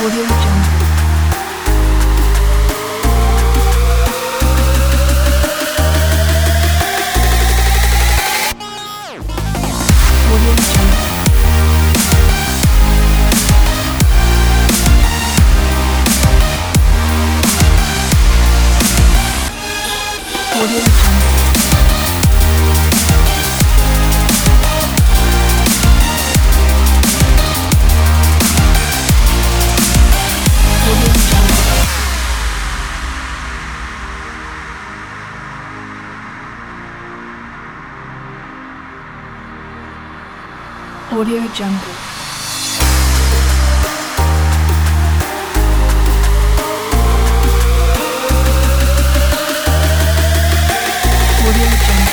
Audio Jungle. Audio Jungle. Audio Jungle. Audio Jungle. Audio Jungle.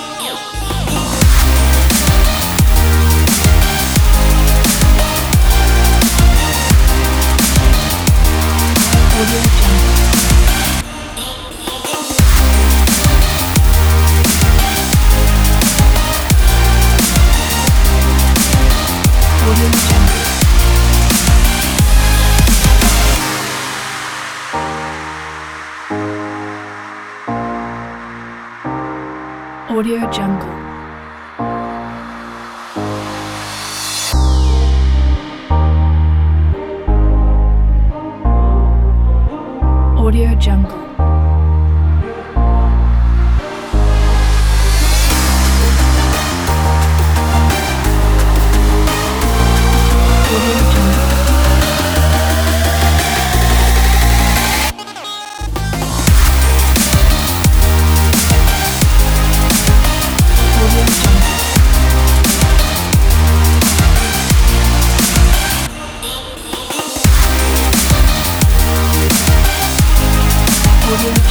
Audio Jungle. Audio Jungle. Audio Jungle. Audio Jungle. Audio Jungle. Audio Jungle. Audio